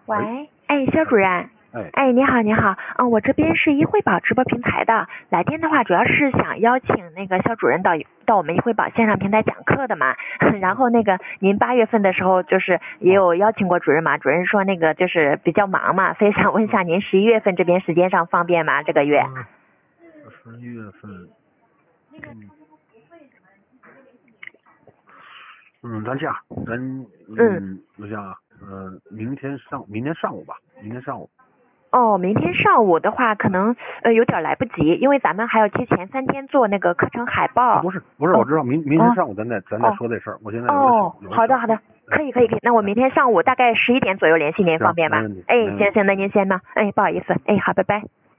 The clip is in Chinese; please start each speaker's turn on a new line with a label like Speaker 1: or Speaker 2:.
Speaker 1: 喂，哎，肖主任，
Speaker 2: 哎，
Speaker 1: 你好，你好，我这边是一惠宝直播平台的，来电的话主要是想邀请那个肖主任到我们一惠宝线上平台讲课的嘛，然后那个您8月份的时候就是也有邀请过主任嘛，主任说那个就是比较忙嘛，所以想问一下您11月份这边时间上方便吗？这个月
Speaker 2: 11月份，咱这样，我想啊，明天上午吧，明天上午。
Speaker 1: 哦，明天上午的话可能有点来不及，因为咱们还要提前3天做那个课程海报。
Speaker 2: 不是，我知道明天上午咱再说这事儿。我现在
Speaker 1: 好的，可以，那我明天上午大概11点左右联系您，方便吧？
Speaker 2: 没问题。
Speaker 1: 哎，行，那您先吧。哎，不好意思，哎，好，拜拜。